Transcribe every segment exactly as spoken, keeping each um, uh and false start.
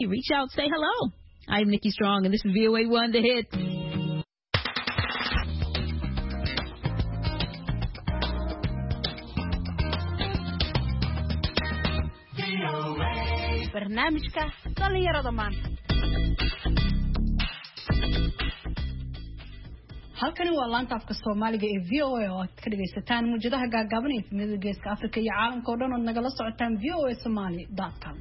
Reach out, say hello. I'm Nikki Strong, and this is V O A one, The Hit. barnaamijka dhalinyarada maanta. halkani waa laanta afka Soomaaliga ee V O A oo aad ka dhageysataan muujadaha gaagaaban ee midowga geeska Afrika iyo caalamka oo dhan oo nagala socotaan v o a somali dot com.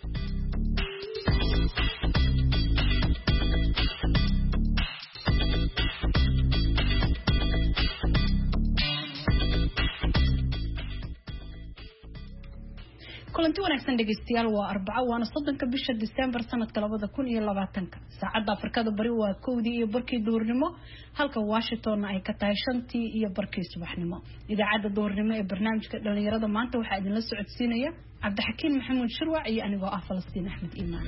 kulanti wanaagsan dhageystayaal waa arbaco waana soddonka bisha December sanadka labada kun iyo labaatanka saacada Afrikada bari waa kowdii iyo barkii duhurnimo halka Washington ay ka tahay shantii iyo barkii subaxnimo idaacada duhurnimo ee barnaamijka dhalinyarada maanta waxa idin la socodsiinaya Cabdixakiin Maxamuud Shirwac iyo anigoo ah Falastiin Axmed Iimaan.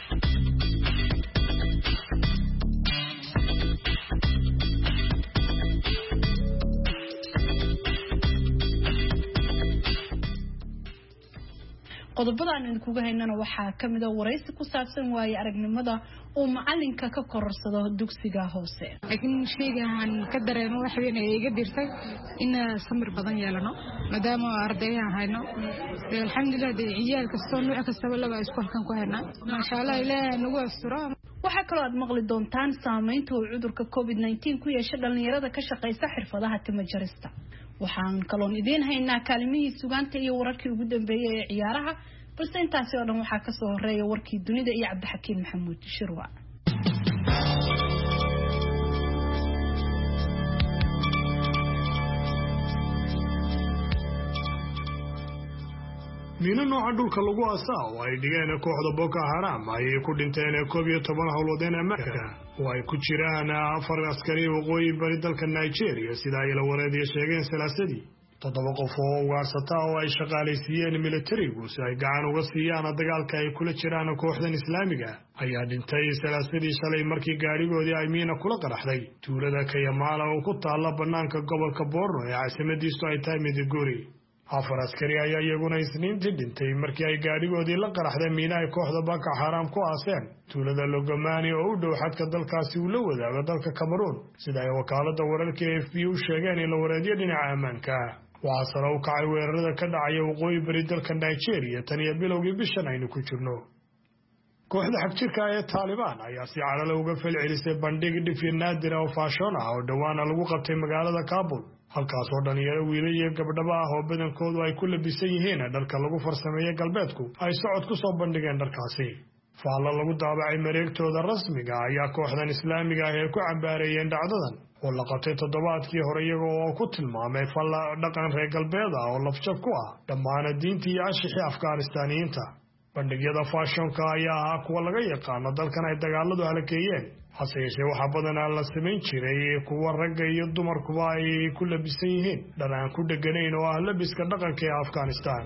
qodobada aan idinku haynana waxaa kamid ah waraysi ku saabsan waaye aragnimada oo macalinka ka korsado dugsiga hoose. laakiin sheegahan ka dareemo wax weyn ay iga dirtay in samir badan yeelano maadaama arday aan hayno alxamdulillah ciyaal kasta nooc kasta laba iskuulkan ku hayna ma sha Allah ilaahay nagu asturo. waxaa kaloo aad maqli doontaan saameynta uu cudurka covid nineteen ku yeeshay dhalinyarada ka shaqeysa xirfadaha timo jarista. waxaan kaloon idin haynaa kaalmihii sugaanta iyo wararkii ugu dambeeyay ee ciyaaraha balse intaasi oo dhan waxaa ka soo horeeya warkii dunida iyo Cabdixakiin Maxamuud Shirwac. miino nooca dhulka lagu aasaa oo ay dhigeen kooxda Boko Haram ayay ku dhinteen koob iyo toban howlwadeen Amerika oo ay ku jiraan afar askari waqooyi bari dalka Nigeria sida ay la wareediyay sheegeen salaasadii toddoba qof oo ugaarsata oo ay shaqaaleysiiyeen militarigu si ay gacan uga siiyaan dagaalka ay kula jiraan kooxdan Islaamiga ayaa dhintay salaasadii shalay markii gaarigoodii ay miina kula qaraxday tuulada Kayamala oo ku taala banaanka gobolka Borno ee caasimadiisu ay tahay Maiduguri. afar askari ayaa iyaguna isniintii dhintay markii ay gaarigoodii la qaraxday miina ay kooxda Boko Haram ku aaseen tuulada Logomani oo u dhow xadka dalkaasi uu la wadaago dalka Cameroon sida ay wakaalada wararka A F P u sheegeen in la wareediyo dhinaca ammaanka. waxaa sare u kacay weerarada ka dhacaya waqooyi bari dalka Nigeria tan iyo bilowgii bishan aynu ku jirno. kooxda xagjirka ee Taliban ayaa si calala uga falcelisay bandhig dhifyo naadir ah oo faashoon ah oo dhawaana lagu qabtay magaalada Kabul halkaas oo dhalinyaro wiilal iyo gabdhaba ah oo badankoodu ay ku labisan yihiin dharka lagu farsameeyay galbeedku ay socod ku soo bandhigeen dharkaasi. faalla lagu daabacay mareegtooda rasmiga ayaa kooxdan Islaamiga ah ee ku cambaareeyeen dhacdadan oo la qabtay toddobaadkii hore iyaga oo ku tilmaamay falla dhaqan reer galbeed ah oo lafjab ku ah dhammaan diinta iyo ashixii Afghaanistaaniyiinta. bandhigyada faashonka ayaa ahaa kuwa laga yaqaano dalkan ay dagaaladu halakeeyeen hase yeeshee waxaa badanaa la samayn jiray kuwa ragga iyo dumarkuba ay ku labisan yihiin dhar aan ku dheganayn oo ah labiska dhaqanka ee Afghanistan.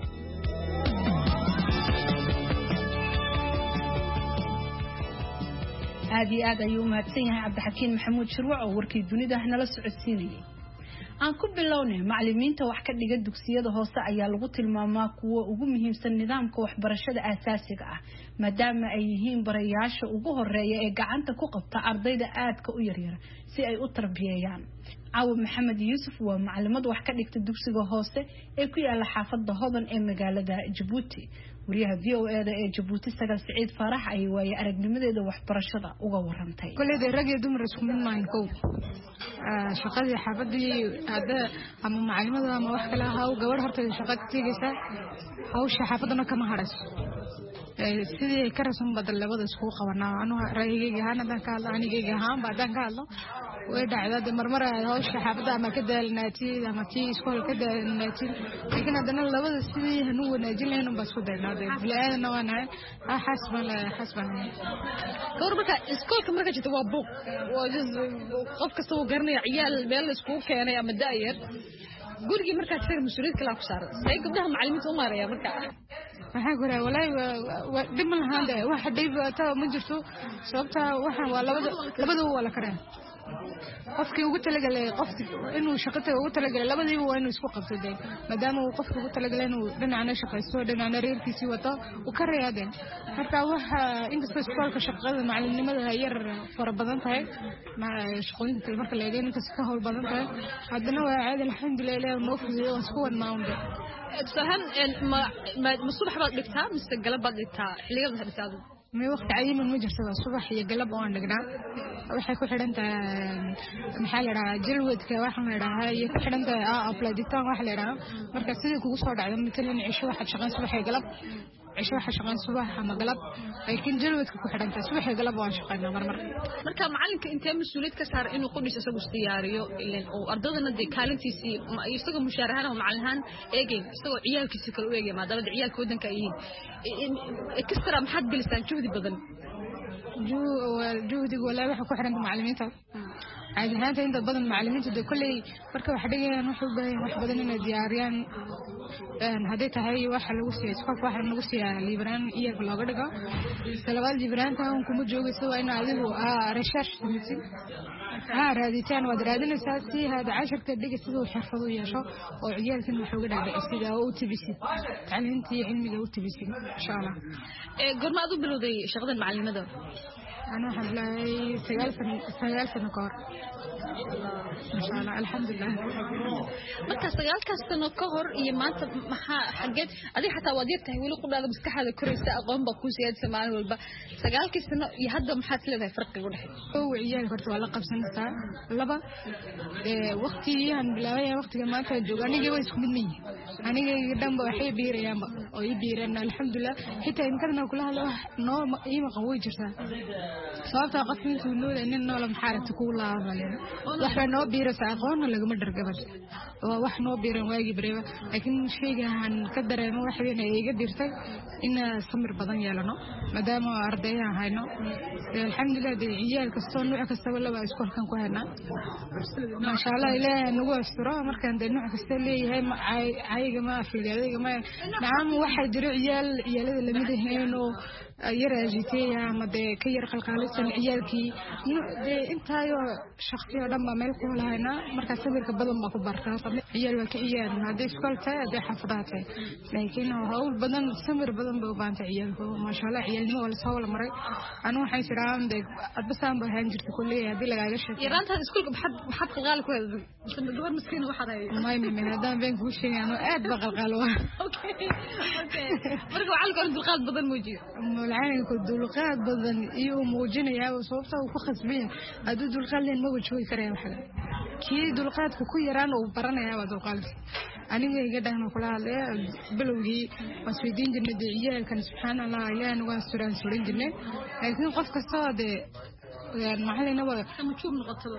aad iyo aad ayuu mahadsan yahay Cabdixakiin Maxamuud Shirwac oo warkii dunida nala socodsiinayay. aan ku bilownay macallimiinta wax ka dhiga dugsiyada hoose ayaa lagu tilmaamaa kuwa ugu muhiimsan nidaamka waxbarashada aasaasiga ah maadaama ay yihiin barayaasha ugu horeeya ee gacanta ku qabta ardayda aadka u yaryar si ay u tarbiyeeyaan. Caawa Maxamed Yuusuf waa macallimad wax ka dhigta dugsiga hoose ee ku yaala xaafadda Hodan ee magaalada Djibouti. wariyaha V O A da ee Djibouti Sagal Saciid Faarax ay waayay aragnimadeeda waxbarashada uga warantay. kulleed rag iyo dumar isku mid maahan kow shaqadii xaafadii hada ama macallimada ama wax kale ah oo gabadh horta shaqo ka tigaysa hawsha xaafadana kama haras sidii ka rasan badal labada isku qabanaa anu raayigayga ahaan hadan ka hadlo anigayga ahaan badan ka hadlo way dhacdaa marmar hawsha xaafada ama ka daalnaatay ama tii iskool ka daalnaatay laakiin hadana labada sidii hanu wanaajin lahayn baa soo daalnaaday bilaadana wana xasban xasban marka iskoolka marka jirto waa buuq waa qof kasta oo garanay ciyaal meel isku keenay ama daayir gurigi marka tir mas'uuliyad kala ku saaran say gabdhaha macallimiinta u maaraya marka waxaan ku raay walay dib ma lahayn wax dhib ta ma jirto sababta waxaan waa labada labada wala kareen qofkii ugu talagalay qofkii inuu shaqada ugu talagalay labadiiba waa inuu isku qabsaday maadaama uu qofkii ugu talagalay inuu dhinacna shaqaysto dhinacna reerkiisii wato uu ka reeyadeen marka waxa inkastoo iskoolka shaqada macalinimada yar fara badan tahay ma shaqooyinka marka la eegay inta ka howl badan tahay haddana waa caadi alxamdulillah ilaahay noo fududeeyo isku wadnaanba sahan ma ma subax baad dhigtaa mise galab baad dhigtaa xilliga dhigtaa ما وقت عيم المجرسة الصبح يقلب وان دقنا waxay ku xiran tahay maxaa la rahaa jalwadka waxa la rahaa iyo ku xiran tahay ah uploaditaan waxa la rahaa marka sidii kugu soo dhacdo midna cisho waxa shaqan subax iyo galab cisho waxa shaqan subax ama galab laakiin jalwadka ku xiran tahay subax iyo galab waan shaqaynaa mar mar marka macalinka intee mas'uuliyad ka saar inuu qudhiis isagu diyaariyo ileen oo ardadana de kaalintiisii isagu mushaarahan oo macalinahan eegay isagoo ciyaalkiisa kala u eegay maadaama ciyaalka wadanka ay yihiin extra maxad gelisaan juhdi badan juhdi wala waxa ku xiran macallimiinta عاد هذا عند بعض المعلمين تدو كل مركب حدقة نحب واحد بدنا دياريان هذا تهاي واحد لوسي سقف واحد لوسي ليبران إيه كل هذا سلوال ليبران تاهم كم جوجي سوى إنه هذا هو ريسيرش مثل ها راديتان ودرادين أساسي هذا عشر كدقة سوى حفظوا يا شو وعيال كنا حوجنا على استدعاء أو تي بي سي تعلمتي علمي أو تي بي سي إن شاء الله قرن ما أدو بلودي شغل المعلم هذا أنا حبلاي سجال سن سجال سنكار ما شاء الله الحمد لله marka sagaalka sano ka hor iyo maanta maxaa xageed adii xataa wadiir tahay wili qudada maskaxda koraysa aqoon ba ku siyaadsan maalin walba sagaalkii sano iyo hadda maxaad leedahay farqiga u dhaxeeya oo ciyaal horta waa la qabsanaysaa laba ee waqtigan bilaabay waqtiga maanta jooga aniga way isku mid yihiin aniga dhanba waxay biirayaan oo i biirana alxamdulillah xitaa in kana kula hadlo noo ima qawoy jirtaa sababta qofkii uu noolay in nool maxaarta ku laabalay waxa noo biiraysa aqoon laga ma dargabad waa wax noo biiran waagi bareeba laakiin sheegahan ka dareemo wax weyn ay iga dirtay in samir badan yeelano maadaama ardayda hayno alxamdulillah ciyaal kasto nooc kasta wala waa iskoolkan ku hayna ma sha Allah ilaahay nagu asturo markaan de nooc kasta leeyahay ayaga ma afilgaadiga ma naam waxa jiro ciyaal ciyaalada lamid ahayn oo yaraajitay ama de ka yar qalqaalisan ciyaalkii de intaayo shakhsiyo dhan ba meel ku lahayna marka sabirka badan ba ku bartaa ciyaal waa ka ciyaal hadii iskoolta de xafadaatay laakiin hawl badan samir badan ba u baanta ciyaalku ma sha Allah ciyaalnimo wala soo wala maray anu waxay jiraan de adbasaan ba haan jirtay kulliye hadii lagaaga sheekay yaraanta iskoolka maxad maxad qalqaal ku heeday gabar miskiin waxa ay may may hadaan been ku sheegay anu aad ba qalqaal waa okay okay marka waxa la dulqaad badan muujiyo العين كدول قاد بدن يوم موجنا يا وصوفته وخصبين هذو دول قالين ما وجهي كريم حاجة كي دول قاد كوي يران وبرنا يا ودول قال أنا جاي قدام نقول هذا بلوجي مسويدين جنة دعية كان سبحان الله يا نواس سوران سورين جنة لكن قف كصاد يعني محل نبغى مشوم نقطة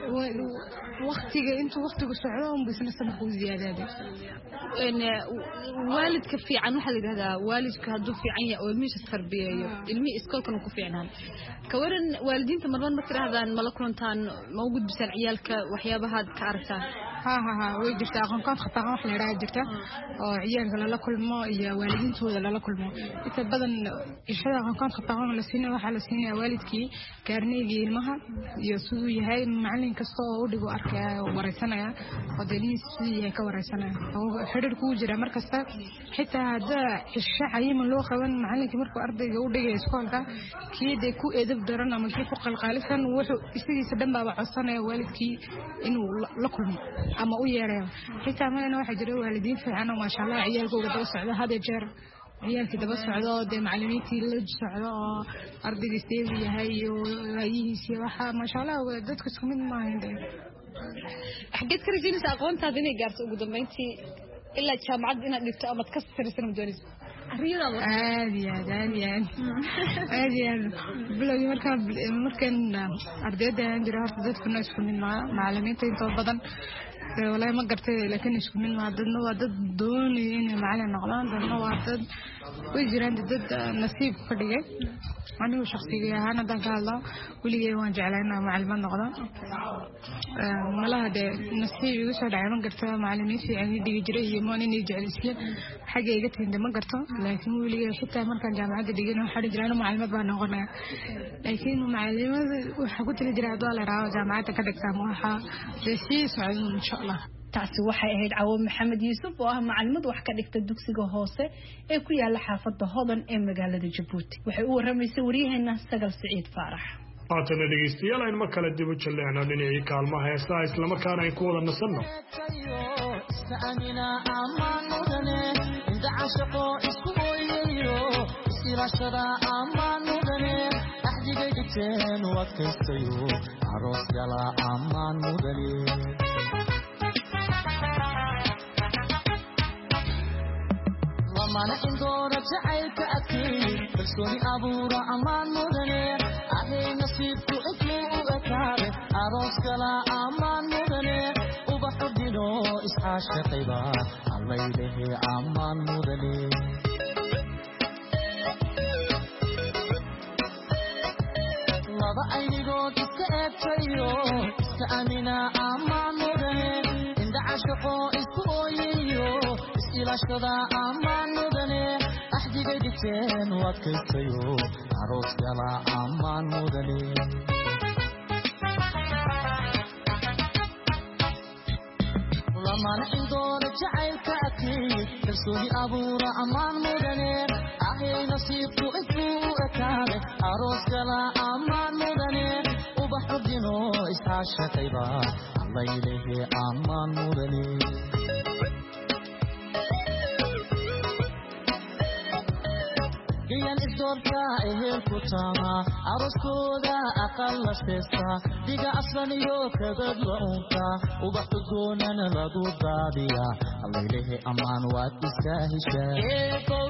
وقتي أنتوا وقتك سعرهم بس نستمر زيادة هذا إن والد كفي عن محل هذا والد كهدو في عيا أو الميش التربية المي إسكال كانوا كفي عنها كورن والدين تمرون مكر هذا ملكون تان موجود بس العيال كوحيابه هذا كعرفته ها ها ها ويجرت أخون كان خطأ واحد راجع جرته عيال ولا كل ما يا والدين سوى ولا كل ما يتبدل إشهاد أخون كان خطأ واحد لسنة واحد لسنة والدك كارنيجي المها يسوي هاي معلن كسر ودقو أركيا ورثنا ودليل سوي هيك ورثنا أو حرر كوجرة مركز حتى هذا الشعي من لو خوان معلن كمر كأرض جودة إسكال كا كي دكو إذا بدرنا ما كي فوق القالسا وحو يصير سدم بابا عصنا والدك إنه لكل أما وياه حتى ما أنا واحد جرو والدين في عنه ما شاء الله عيال جوجا بس على هذا جر عيال كده بس على ده معلميتي لج على أرض الاستيفي هاي وهاي سياحة ما شاء الله ودتك سكمين ما عندي حكيت كرجين سأقوم تاديني جارس وجودهم أنتي إلا جامعة إن دكتور أما تكسر سنة مدرس عادي عادي عادي عادي بلوي مركب مركن أرداد عندي راح تزيد في الناس من معلمين تين بدن والله ما قرت لكن إيش من ما ضدنا وضد دوني إني معلنا نقلان ضدنا وضد ويجرين ضد نصيب خديه أنا وشخصية أنا ده الله ولي وان جعلنا معلم نقلان ملا هذا نصيب يوسف دائما قرت معلمين في يعني دي يجري يماني نيجي سيا حاجة يجت عند ما قرت لكن ولي حتى من كان جامعة دي جينا حد جرانا معلمة بنقلنا لكن معلمة وحكوت اللي جرا دولار أو جامعة كذا كساموها دسي سعيد إن شاء الله. taasi waxay ahayd Cawam Maxamed Yuusuf oo ah macallimad wax ka dhigta dugsiga hoose ee ku yaala xaafadda Hodan ee magaalada Djibouti waxay u waramaysay wariyaheena Sagal Saciid Faarax haatan dhageystayaal aynu kala dib u jaleecno dhinacii kaalmaha heesaha isla markaana ay ku wada nasanno mana indora jacaylka adkay kalsooni abuura amaan mudane ahay nasiibku intuu u ekaade aroos kala amaan mudane ubaxu dino isxaashka qayba allaylehe amaan mudane laba aynigood iska eegtayo iska amina amaan mudane indhaca shaqo isku ooyayo ilashada amaan mudane axdiga dhigteen waad kaysayo aroos gala amaan mudane lamana indoona jacaylka adkay kalsooni abuura amaan mudane ahay nasiibku intuu u ekaade aroos gala amaan mudane ubaxu dino isxaashaqayba allaylehe amaan mudane yan isdoorka ehel ku taama aroskooda aqal la seesta diga aslan iyo kabad la unka ubaxu doonana lagu daadiya allaylehe amaan waad iska heshaa eebow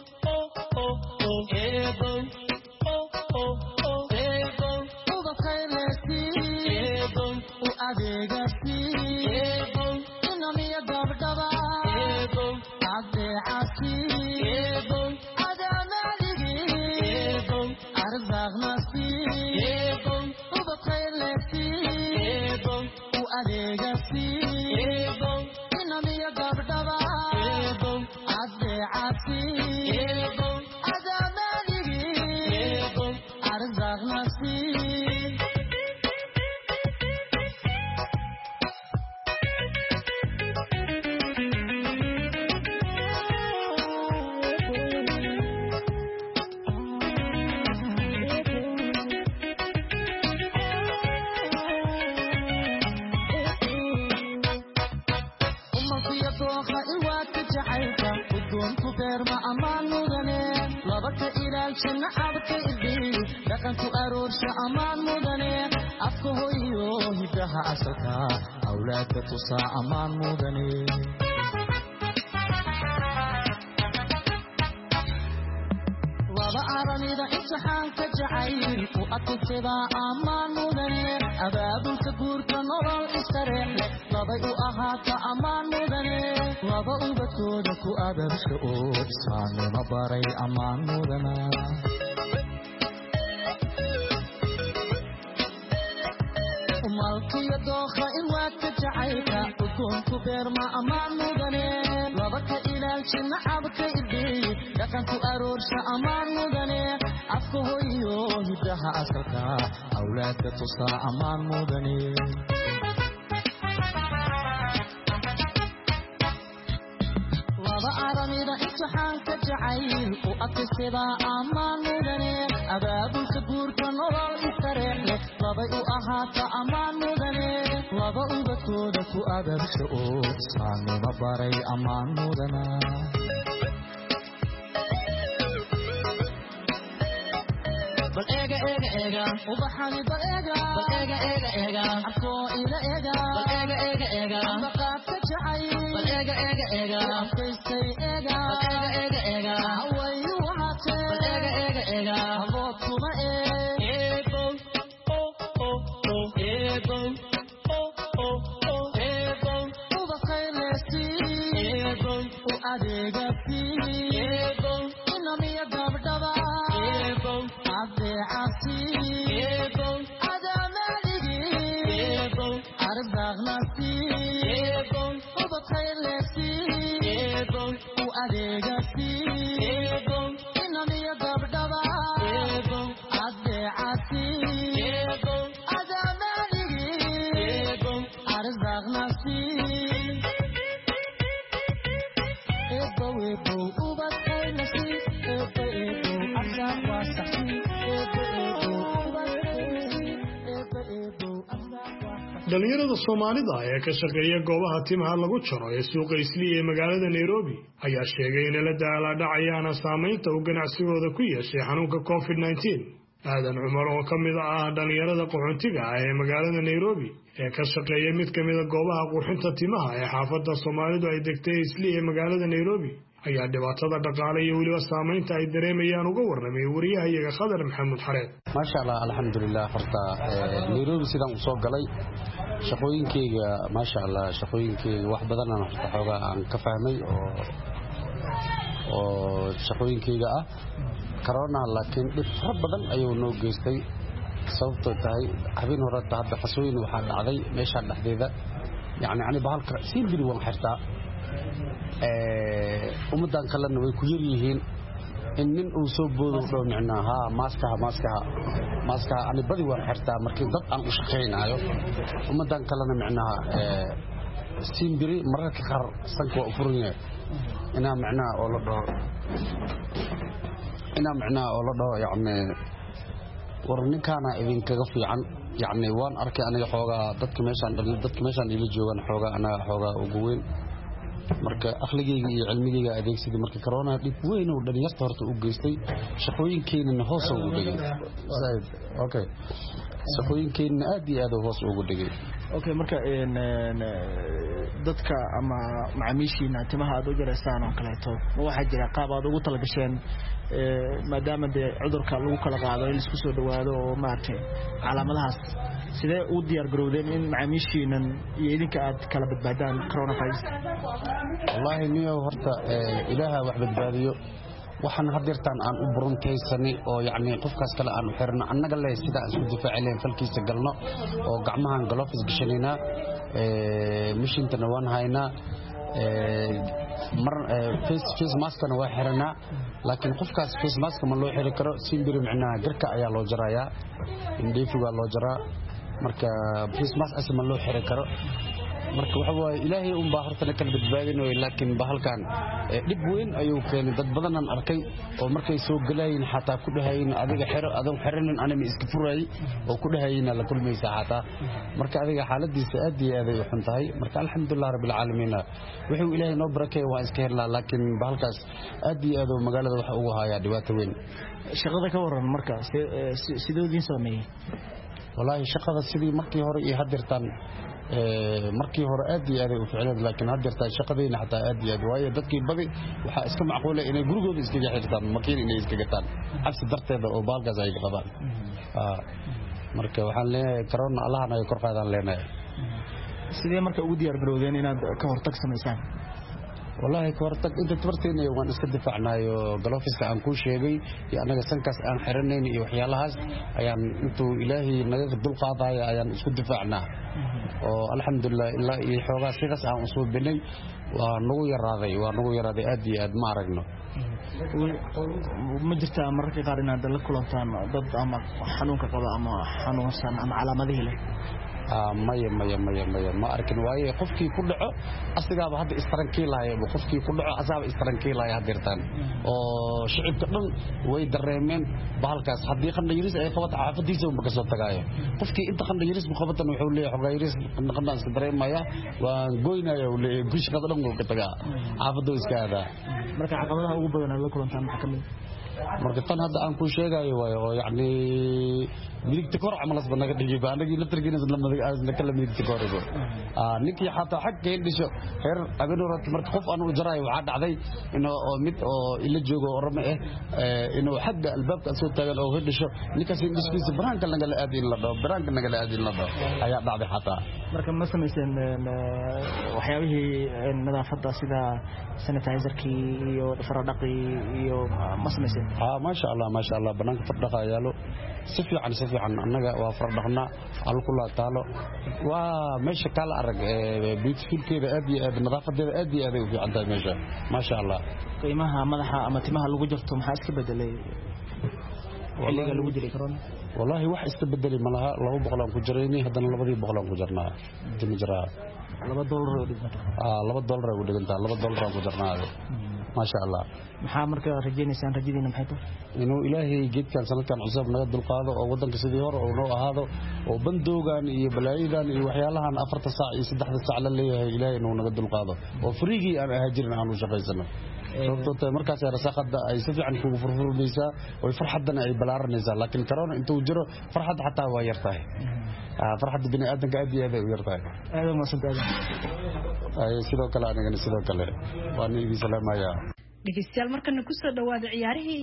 eebow eebow ubakaylesi eebow u adeegasi eebow inamiya gabdhaba eebow adeecasi eebow Nasti, ebon, ubakay lesi, ebon, u alegasi, ebon, inamiya gabdaba, ebon, adeasi, ebon, adamaligi, ebon, arzaq nasti. Nacabka idii dhaqanku aroorsha amaan mudane afka hooyo hidaha asalka awlaadka tusaa amaan mudane waba aranida imtixaanka jacayl u adkaysada amaan mudane abaabulka guurka nolol istareex leh labay u ahaata amaan mudane laba ubadkooda ku abaabsha oo islaamnimo baray amaan mudana malkiya dookha in waadka jacaylka ugoonku beerma amaan mudane laba ka ilaalji nacabka idii dhaqanku aroorsha amaan mudane afka hooyo hidaha asalka awlaadka tusaa amaan mudane laba aramida imtixaanka jacayl u adkaysada amaan mudane abaabulka guurka nolol istareex leh labay u ahaata amaan mudane laba ubadkooda ku abaabsha oo islaamnimo baray amaan mudana bal eega eega eega ubaxani bal eega bal eega eega eega afkoo ila eega bal eega eega eega ambaqaadka jacayl bal eega eega eega afkaystay eega bal eega eega eega hawayu wahatee bal eega eega eega habood kuma ee eebow oh oh oh eebow oh oh oh eebow nasi ebo adamaligi ebo arzaq nasi ebo ubad khayr lesi ebo u adeegasi ebo inaniya gabdhaba ebo adeecasi ebo adamaligi ebo arzaq nasi ebo ebo ubad khayr lesi ebo ebo arzaq wasaqsi ebo ebo ubad khayr lesi ebo ebo arzaq wasaqsi. dhalinyarada Soomaalida ee ka shaqeeya goobaha timaha lagu jaro ee suuqa Islii ee magaalada Nairobi ayaa sheegay in la daala dhacayaan saameynta uu ganacsigooda ku yeeshay xanuunka covid nineteen. aadan Cumar oo kamid ah dhalinyarada qaxoontiga ah ee magaalada Nairobi ee ka shaqeeya mid kamid ah goobaha qurxinta timaha ee xaafadda Soomaalidu ay degtay Islii ee magaalada Nairobi ayaa dhibaatada dhaqaale iyo waliba saameynta ay dareemayaan uga warramay wariyahayaga Khadar Maxamuud Xareed. ما شاء الله الحمد لله فرتا نيروبي سيدان u soo galay shaqooyinkeyga ما شاء الله shaqooyinkeyga wax badan aan horta xoogaa aan ka fahmay oo oo shaqooyinkeyga ah corona laakiin dhib fara badan ayuu noo geystay sababtoo tahay habeen hore hadda qasooyin waxa dhacday meesha dhexdeeda yani ani bahalka simbiri waan xirtaa ee umadan kalena way ku yar yihiin in nin uu soo boodo dhow micnaaha maaskaha maaskaha maaskaha ani badi waan xirtaa markii dad aan u shaqeynaayo umadan kalena micnaaha ee simbiri mararka qaar sanka waa furan yahay ina micnaaha oo la dhaho ina micnaaha oo la dhaho yacni war ninkaana idinkaga fiican yacni waan arkay aniga xoogaa dadka meeshaan dadka meeshaan ila joogan xoogaa anaga xoogaa ugu weyn marka akhligeyga iyo cilmigeyga adeegsiga marka corona dib weyn oo dhalinyarta horta u geystay shaqooyinkeena hoos ugu dhigay zaid okay shaqooyinkeena aad iyo aad hoos ugu dhigay okay marka een dadka ama macaamiishiina timaha aad u jareysaan oo kaleeto waxa jira qaab aad ugu talagasheen ee maadaama de cudurka lagu kala qaado in isku soo dhawaado oo maartay calaamadahaas sidee u diyaar garowdeen in macaamiishiina iyo idinka aad kala badbaadaan coronavirus wallahi niyo horta ilaaha wax badbaadiyo waxaan hadirtaan aan u buruntaysani oo yaani qofkaas kale aan u xirno annaga leey sida aan isku difaacileen falkiisa galno oo gacmahan gloves gashanayna ee mishintana waan haynaa ee mar face face mask na waa xirnaa laakiin qofkaas face mask ma loo xiri karo simbiri macnaa garka ayaa loo jarayaa indheefiga loo jaraa marka face mask asma loo xiri karo marka waxa way ilaahay un baa horta kala badbaadinayo laakiin bahalkan dib weyn ayuu keenay dad badan aan arkay oo markay soo galayeen xataa ku dhahayn adiga xiro adoon xirinin anima iska furay oo ku dhahayn la kulmaysa xataa marka adiga xaaladiisa aad iyo aad ay xun tahay marka alxamdulillah rabbil alamin wuxuu ilaahay noo barakay waa iska helnaa laakiin bahalkaas aad iyo aad magaalada waxa ugu haya dhibaato weyn shaqada ka waran marka sidoodin sameeyay wallahi shaqada sidii markii hore iyo hadirtan ee markii hore aad iyo aad u ficilad laakiin hadirta shaqadeena xataa aad iyo aad waaye dadkii badi waxa iska macquul ah inay gurigooda iska xirtaan makiin inay iska gataan xabsi darteeda oo baalgaas ay qabaan ah marka waxaan leeyahay corona allahna ay kor qaadaan leenahay sidee marka ugu diyaar garowdeen inaad ka hortag sameysaan wallahi ka hortag inta tabarteena waan iska difaacnaayo galoofiska aan ku sheegay iyo anaga sankaas aan xiranay iyo waxyaalahaas ayaan intuu ilaahay naga dul qaadayo ayaan isku difaacnaa oo alxamdulillah ilaa iyo xoogaa sidaas aan u soo bilay waa nagu yaraaday waa nagu yaraaday aad iyo aad ma aragno ma jirta mararka qaar inaad la kulantaan dad ama xanuunka qaba ama xanuunsan ama calaamadaha leh maya maya maya maya ma arkin waaye qofkii ku dhaco asigaaba hadda istarankii qofkii ku dhaco asaaba istarankii lahay hadirtaan oo shicibka dhan way dareemeen bahalkaas haddii qandhayiris ay qabato xaafadiisa uma ka soo tagaayo qofkii inta qandhayiris qabatan wuxuu leeyahay xogaayiris qandhaas ka dareemaya waan goynaya uu leeyahay gush qada dhan ka tagaa xaafadu iska aada marka caqabadaha ugu badan la kulantaan maxaa kamid marka tan hadda aan ku sheegayo waayo oo yaani midigta kor amal asba naga dhigi baanagi laftirkiina isla madaga asna kala midigta kor ibo ah ninkii xataa xaq in dhisho heer abinorat marka qof aan u jaray waxa dhacday inoo mid oo ila joogo orama eh inuu xagga albaabka soo taagan oo dhisho ninkaas in dhiskiisa baraanka laga la aadin la dhaw baraanka laga la aadin la dhaw ayaa dhacday xataa marka ma sameeyeen waxyaabihii nadaafada sida sanitizerkii iyo faradhaqi iyo ma sameeyeen ها ما شاء الله ما شاء الله بنانك فردقا يالو سفي عن سفي عن أنجا وفردقنا على كل تالو وماشي كلا أرج بيتفيل كده أدي بنظافة ده أدي أدي في عندها ماشي ما شاء الله qiimaha madaxa ama timaha lagu jarto maxaa iska bedelay waliga lagu jiray corona والله واحد استبدلي ملها لو بقولان كجريني هدنا لبدي بقولان كجرنا تمجرا laba dollar oo dhiganta اه laba dollar oo dhiganta laba dollar oo kujirnaa ما شاء الله maxaa marka rajaynaysan rajadiina maxay tahay inuu ilaahay geedkan sanadkan cusub naga dulqaado oo wadanka sidii hore oo noo ahaado oo bandoogan iyo balaayidan iyo waxyaalahan afarta saac iyo saddexda saac la leeyahay ilaahay inuu naga dulqaado oo fariigi aan ahaajirin aan u shaqaysano sababtoo markaas ay rasaaqada ay si fiican kugu furfurmaysaa oo farxadana ay balaaranaysaa laakiin corona intuu jiro farxad xataa waa yartahay farxadda bini aadanka aad iyo aad ay u yartahay aad ma santaada ay sidoo kale anigana sidoo kale waan idin salaamayaa dhegeystayaal markana ku soo dhawaada ciyaarihii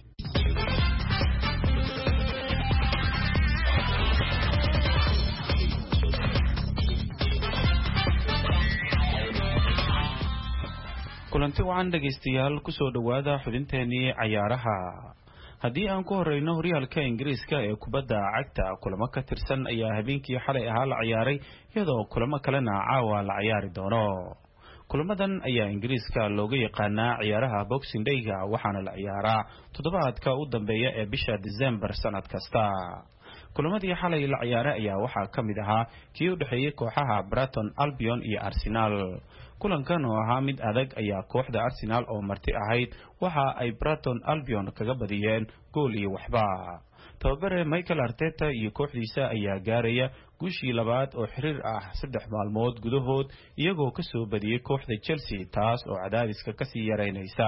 kulanti wacan dhageystayaal ku soo dhawaada xubinteenii ciyaaraha haddii aan ku horeyno horyaalka ingiriiska ee kubadda cagta kulamo ka tirsan ayaa habeenkii xalay ahaa la ciyaaray iyadoo kulamo kalena caawa la ciyaari doono kulamadan ayaa ingiriiska looga yaqaanaa ciyaaraha boxing day-ga waxaana la ciyaaraa toddobaadka u dambeeya ee bisha December sanad kasta kulamadii xalay la ciyaaray ayaa waxaa ka mid ahaa kii u dhaxeeyay kooxaha Brighton Albion iyo Arsenal kulankan oo ahaa mid adag ayaa kooxda Arsenal oo marti ahayd waxa ay Brighton Albion kaga badiyeen gool iyo waxba tababare Michael Arteta iyo kooxdiisa ayaa gaaraya guushii labaad oo xiriir ah saddex maalmood gudahood iyagoo ka soo badiyay kooxda Chelsea taas oo cadaadiska ka sii yareynaysa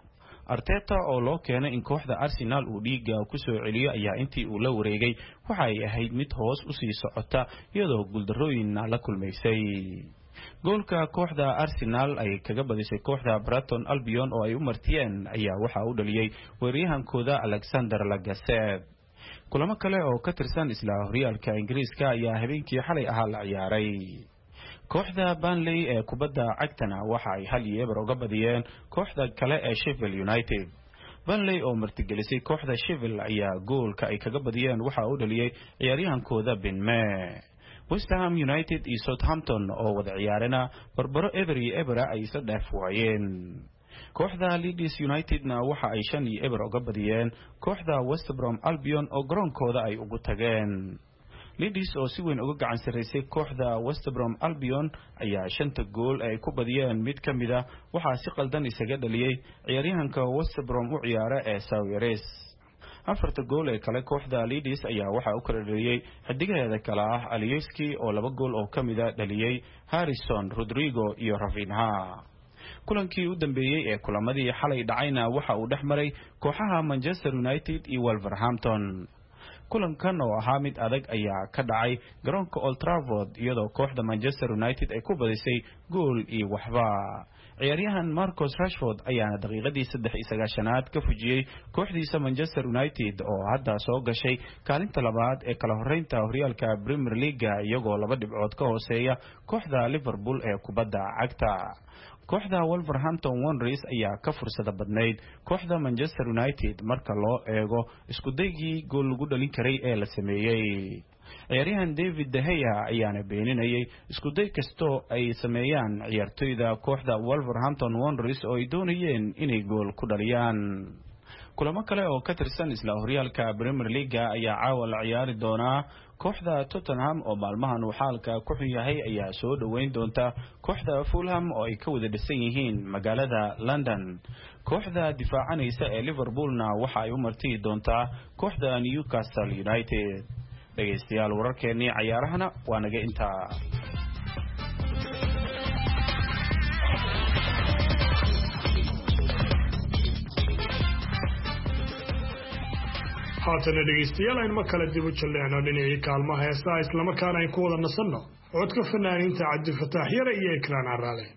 Arteta oo loo keenay in kooxda Arsenal uu dhiiga ku soo celiyo ayaa intii uu la wareegay waxa ay ahayd mid hoos u sii socota iyadoo guuldarrooyin la kulmaysay goolka kooxda Arsenal ay kaga badisay kooxda Brighton Albion oo ay u martiyeen ayaa waxa uu dhaliyay weeraryahankooda Alexander Lacazette kulamo kale oo ka tirsan isla horyaalka Ingiriiska ayaa habeenkii xalay ahaa la ciyaaray kooxda Burnley ee kubadda cagtana waxa ay hal iyo eber uga badiyeen kooxda kale ee Sheffield United Burnley oo martigelisay kooxda Sheffield ayaa goolka ay kaga badiyeen waxa uu dhaliyay ciyaaryahankooda Ben Mee West Ham United iyo Southampton oo wada ciyaarana barbaro eber iyo eber ay isa dhaaf waayeen kooxda Leeds United-na waxa ay shan iyo eber uga badiyeen kooxda West Brom Albion oo garoonkooda ay ugu tageen Leeds oo si weyn uga gacan sareysay kooxda West Brom Albion ayaa shanta gool ay ku badiyeen mid kamid ah waxa si qaldan isaga dhaliyay ciyaaryahanka West Brom u ciyaara ee Sawyers afarta gool ee kale kooxda Leeds ayaa waxa uu kala dhaliyay xidigaheeda kala ah Aliyevski oo laba gool oo kamid ah dhaliyay Harrison Rodrigo iyo Rafinha kulankii u dambeeyay ee kulamadii xalay dhacayna waxa uu dhexmaray kooxaha Manchester United iyo Wolverhampton kulankan oo ahaa mid adag ayaa ka dhacay garoonka Old Trafford iyadoo kooxda Manchester United ay ku badisay gool iyo waxba ciyaaryahan Marcus Rashford ayaana daqiiqadii saddex iyo sagaashanaad ka fujiyay kooxdiisa Manchester United oo hadda soo gashay kaalinta labaad ee kala horeynta horyaalka Premier League iyagoo laba dhibcood ka hooseeya kooxda Liverpool ee kubadda cagta kooxda Wolverhampton Wanderers ayaa ka fursada badnayd kooxda Manchester United marka loo eego isku daygii gool lagu dhalin karay ee la sameeyay ciyaaryahan David De Gea ayaana beeninayay isku day kasto ay sameeyaan ciyaartoyda kooxda Wolverhampton Wanderers oo ay doonayeen inay gool ku dhaliyaan kulamo kale oo ka tirsan isla horyaalka Premier League ayaa caawa la ciyaari doona kooxda Tottenham oo maalmahan uu xaalka ku xun yahay ayaa soo dhaweyn doonta kooxda Fulham oo ay ka wada dhisan yihiin magaalada London kooxda difaacanaysa ee Liverpoolna waxa ay u martii doontaa kooxda Newcastle United dhageystayaal wararkeennii ciyaarahana waa naga intaa haatana dhegeystayaal aynu ma kala dib u jaleecno dhinacii kaalmaha heesaha islamarkaana aynu ku wada nasanno codka fanaaniinta Cabdifataax Yare iyo Ikraan Caraale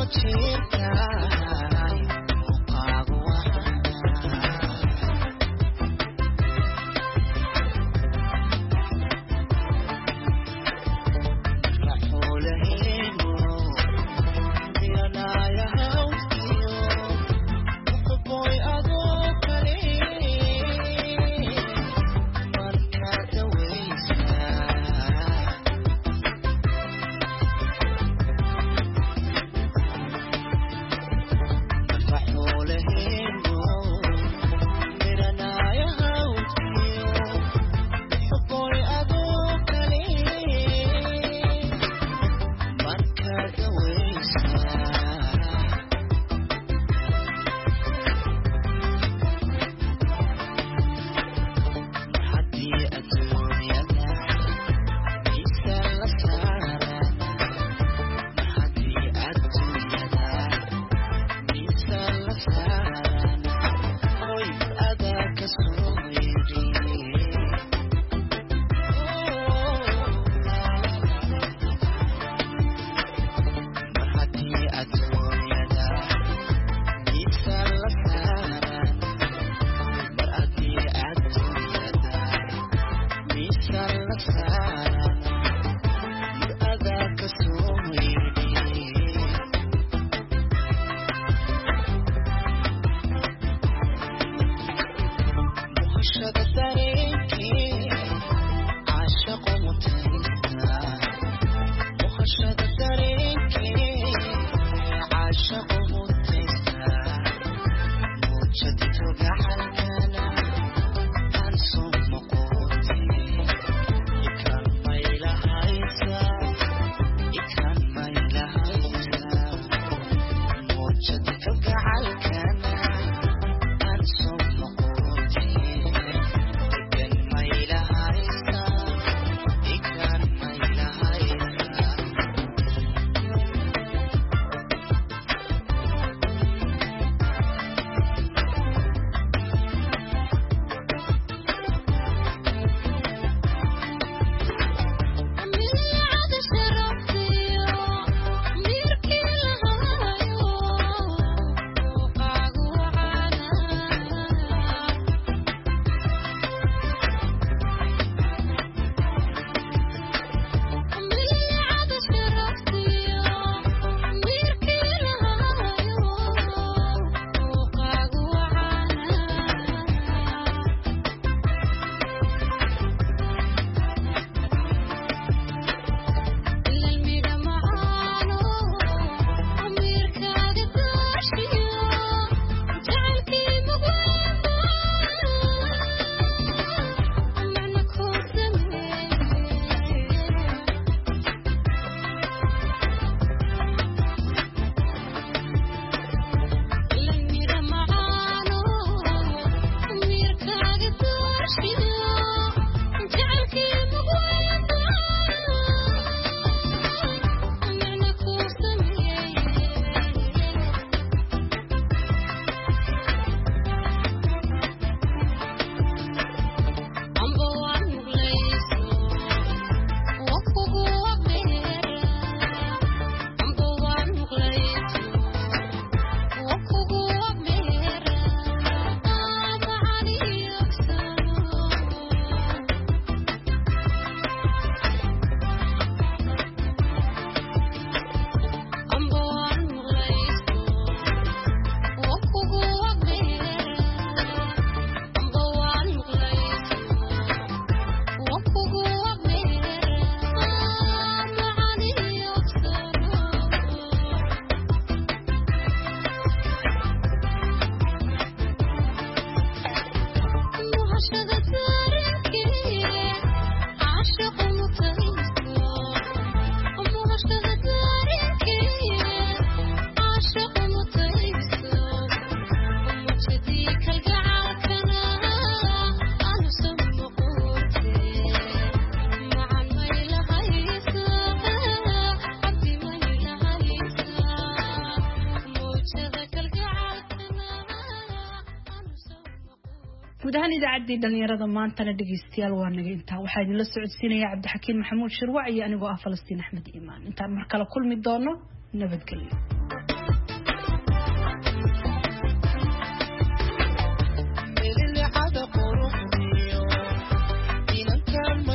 guud ahaan idaacaddii dhalinyarada maantana dhegeystayaal waa naga intaa waxaa idinla socodsiinaya cabdixakiin maxamuud shirwac iyo anigoo ah falastiin axmed iimaan intaan mar kale kulmi doono nabadgelyo.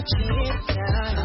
jirtaa